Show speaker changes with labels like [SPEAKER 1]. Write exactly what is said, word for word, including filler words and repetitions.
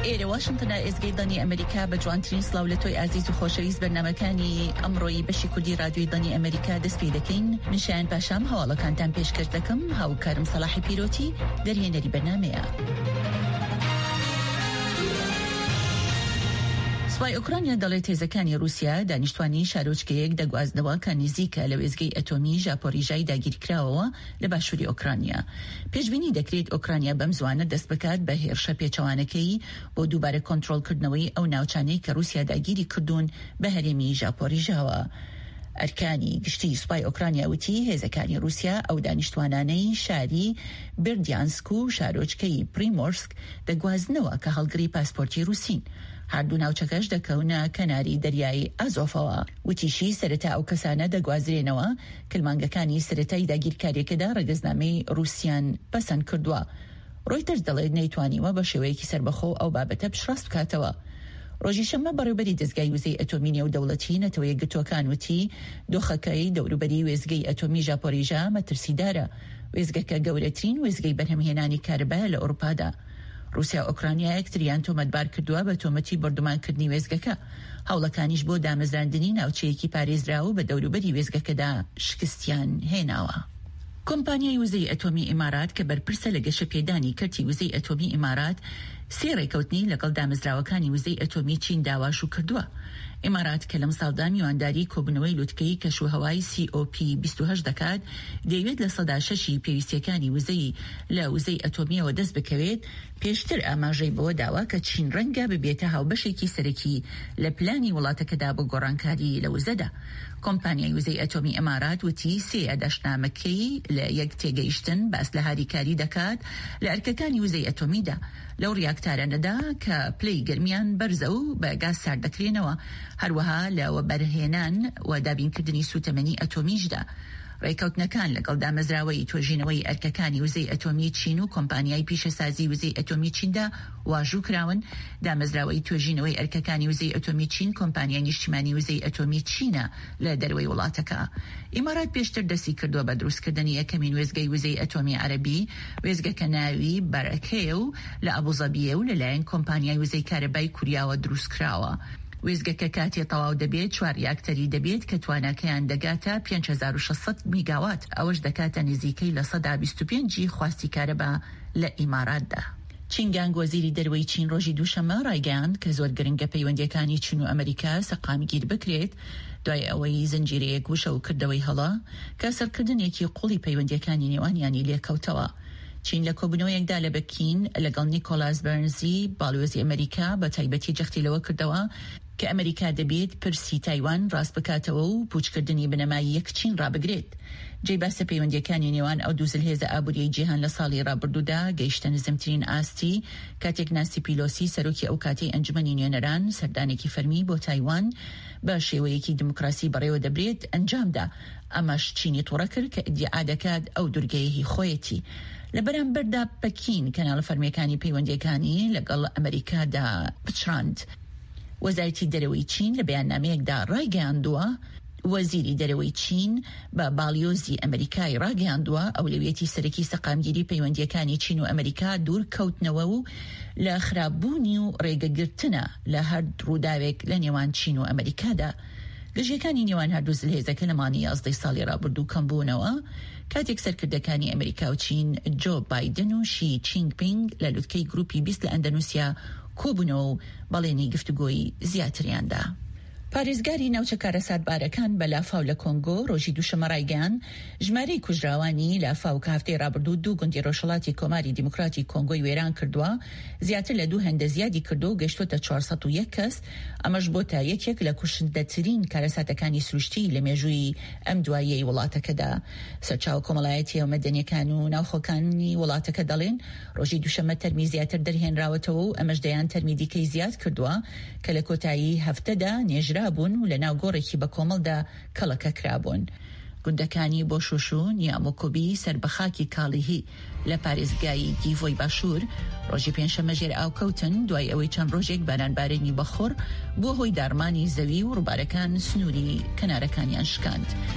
[SPEAKER 1] ئێرە واشنگتن ئێزگەی ئەمریکا بە جوانترین سڵاو لە تۆی ئازیز و خۆشەویست بەرنامەکانی ئەمڕۆی بەشی کوردی رادیۆی دانی ئەمریکا دەست پێ دەکەین. منشیان پاشام هەواڵەکانتان پێشکەش دەکەم. هاوکارم سەلاحی پیرۆتی دەرهێنەری بەرنامەیە. سوپای ئوکرانیا دەڵێت هێزەکانی رووسیا دانیشتوانی شارۆچکەیەک دەگوازنەوە کە نزیکە لە وێزگەی ئەتۆمی ژاپۆریژای داگیرکراوەوە لە باشووری ئۆکرانیا. پێشبینی دەکرێت ئۆکرانیا بەم زوانە دەست بکات بە هێرشە پێچەوانەکەی بۆ دووبارە کۆنتڕۆڵکردنەوەی ئەو ناوچانەی کە رووسیا داگیری کردوون بە هەرێمی ژاپۆریژاوە. ئەرکانی گشتی سوپای ئۆکرانیا وتی هێزەکانی رووسیا ئەو دانیشتوانانەی شاری بردیانسک و شارۆچکەی پریمۆرسک دەگوازنەوە کە هەڵگری پاسپۆرتی رووسین. هەردوو ناوچەکەش دەکەونە کەناری دەریای ئازۆفەوە. وتیشی سەرەتا ئەو کەسانە دەگوازرێنەوە کلمانگەکانی سەرەتای داگیرکاریەکەدا ڕێگەزنامەی رووسیان پەسەند کردووە. ڕۆیتەرز دەڵێت نەیتوانیوە بە شێوەیەکی سربەخۆ ئەو بابەتە پشڕاست بکاتەوە. ڕۆژی شەممە بەڕێوەبەری دەستگای وزەی ئەتۆمی نێودەوڵەتی نەتەوەیە گرتوەکان وتی دۆخەکەی دەوروبەری وێزگەی ئەتۆمی ژاپۆریژا مەترسیدارە. وێزگەکە گەورەترین وێزگەی بەرهەمهێنانی کارەبایە لە ئەوروپادا. رووسیا ئۆکرانیا یەکتریان تۆمەتبار کردووە بە تۆمەتی بەردومانکردنی وێزگەکە. هەوڵەکانیش بۆ دامەزراندنی ناوچەیەکی پارێزراوە بە دەوروبەری وێزگەکەدا شکستیان هێناوە. کۆمپانیای وزەی ئەتۆمی ئیمارات کە بەرپرسە لە گەشەپێدانی کەرتی وزەی ئەتۆمی ئیمارات سێ ڕێکەوتنی لەگەڵ دامەزراوەکانی وزەی ئەتۆمی چین داواش و کردووە. ئیمارات کە لەم ساڵدا میوانداری کۆبنەوەی لوتکەی کەشوهەوای سی ئۆ پی بیست و هەشت دەکات دەیەوێت لە سەدا شەشی پێویستیەکانی وزەی لە وزەی ئەتۆمیەوە دەست بکەوێت. پێشتر ئاماژەی بۆ داوا کە چین ڕەنگە ببێتە هاوبەشێکی سەرەکی لە پلانی وڵاتەکەدا بۆ گۆڕانکاری لە وزەدا. کۆمپانیای وزەی ئەتۆمی ئیمارات وتی سێ ئەدەشنامەکەی لە یەک تێگەیشتن باس لە هاریکاری دەکات لە ئەرکەکانی وزەی ئەتۆمیدا لەو ریاکتارانەدا کە پلەی گرمیان بەرزە و بە گاز سارد دەکرێنەوە، هەروەها لەوە بەرهێنان و دابینکردنی سوتەمەنی ئەتۆمیشدا. ڕێکەوتنەکان لەگەڵ دامەزراوەی تۆژینەوەی ئەرکەکانی وزەی ئەتۆمی چین و کۆمپانیای پیشەسازی وزەی ئەتۆمی چیندا واژوو کراون. دامەزراوەی تۆژینەوەی ئەرکەکانی وزەی ئەتۆمی چین کۆمپانیای نیشتیمانی وزەی ئەتۆمی چینە لە دەروەی وڵاتەکە. ئیمارات پێشتر دەستی کردووە بە دروستکردنی یەکەمین وێزگەی وزەی ئەتۆمی عەرەبی. وێزگەکە ناوی بەرەکەیە و لە ئەبوزەبیە و لەلایەن کۆمپانیای وزەی کارەبای کوریاوە دروستکراوە. وێزگەکە کاتێ تەواو دەبێت چوار ریاکتەری دەبێت کە تواناکەیان دەگاتە پێنج هەزار و شەشسەد میگاوات. ئەوەش دەکاتە نزیکەی لە سەدا بیست و پێنجی خواستی کارەبا لە ئیماراتدا. چینگانگ وەزیری دەروەی چین ڕۆژی دووشەممە ڕایگەیاند کە زۆر گرنگە پەیوەندیەکانی چین و ئەمریکا سەقامگیر بکرێت دوای ئەوەی زنجیرەیەک وشە و کردەوەی هەڵا کە سەرکردنێکی قوڵی پەیوەندیەکانی نێوانیانی لێکەوتەوە. چین لە کۆبنەوەیەکدا لە بەکین لەگەڵ نیکۆلاس بەرنزی باڵوێزی ئەمریکا بە تایبەتی جەختی لەوە کردەوە کە ئەمریکا دەبێت پرسی تایوان ڕاست بکاتەوە و پوچکردنی بنەمای یەک چین ڕابگرێت. جێی باسە پەیوەندیەکانی نێوان ئەو دوو جلهێزە ئابووریەی جیهان لە ساڵی ڕابردوودا گەیشتە نزمترین ئاستی کاتێک نانسی پیلۆسی سەرۆکی ئەو کاتەی ئەنجومەنی نوێنەران سەردانێکی فەرمی بۆ تایوان بە شێوەیەکی دموکراسی بەڕێوە دەبرێت ئەنجامدا. ئەمەش چینی تووڕە کرد کە ئیدعا دەکات ئەو دوورگەیەکی خۆیەتی. لە بەرامبەردا پەکین کەناڵە فەرمیەکانی پەیوەندیەکانی لەگەڵ ئەمریکادا پچڕاند. وەزارەتی دەرەوەی چین لە بەیاننامەیەکدا ڕایگەیاندووە وەزیری دەرەوەی چین بە باڵیۆزی ئەمریکای ڕاگەیاندووە ئەولویەتی سەرەکی سەقامگیری پەیوەندیەکانی چین و ئەمریکا دوور کەوتنەوە و لە خراپبوونی و ڕێگەگرتنە لە هەر ڕووداوێک لە نێوان چین و ئەمریکادا. گەژیەکانی نێوان هەردوو جلهێزەکە لە مانگی یازدەی ساڵی ڕابردوو کەمبوونەوە کاتێک سەرکردەکانی ئەمریکا و چین جۆ بایدن و شی چینگپینگ لە لوتکەی گروپی بیست لە ئەندەنوسیا کۆبوونەوە و بەڵێنی گفتوگۆی زیاتریاندا. پارێزگاری ناوچەکارە سادبارەکان بە لافاو لە کۆنگۆ ڕۆژی دووشەممە ڕایگەیاند ژمارەی کوژراوانی لافاو کە هەفتەی ڕابردوو دوو گوندی ڕۆژهەڵاتی کۆماری دیموکراتی کۆنگۆی وێران کردووە زیاتر لە دوو هەندە زیادی کردو و گەشتوتە چوارسەد و یەک کەس. ئەمەش بۆ تا یەکێک لە کوشندەترین کارەساتەکانی سروشتی لە مێژووی ئەم دواییەی وڵاتەکەدا. سەرچاو کۆمەڵایەتی و مەدەنیەکان و ناوخۆکانی وڵاتەکە دەڵێن ڕۆژی دووشەممە تەرمی زیاتر دەرهێنراوەتەوە و ئەمەش دەیان تەرمی دیکەی زیاد کردووە کە لە کۆتایی هەفتەدا نێژرا بوون و لە ناو گۆڕێکی بە کۆمەڵدا کەڵەکە کرابوون. گوندەکانی بۆ شوشون یامۆکۆبی سربەخاکی کاڵیهی لە پارێزگای گیڤۆی باشوور ڕۆژی پێنجشەممە ژێر ئاوکەوتن دوای ئەوەی چەند ڕۆژێک بارانبارێنی بەخۆر بۆ هۆی دارمانی زەوی و ڕووبارەکان سنووری کەنارەکانیان شکاند.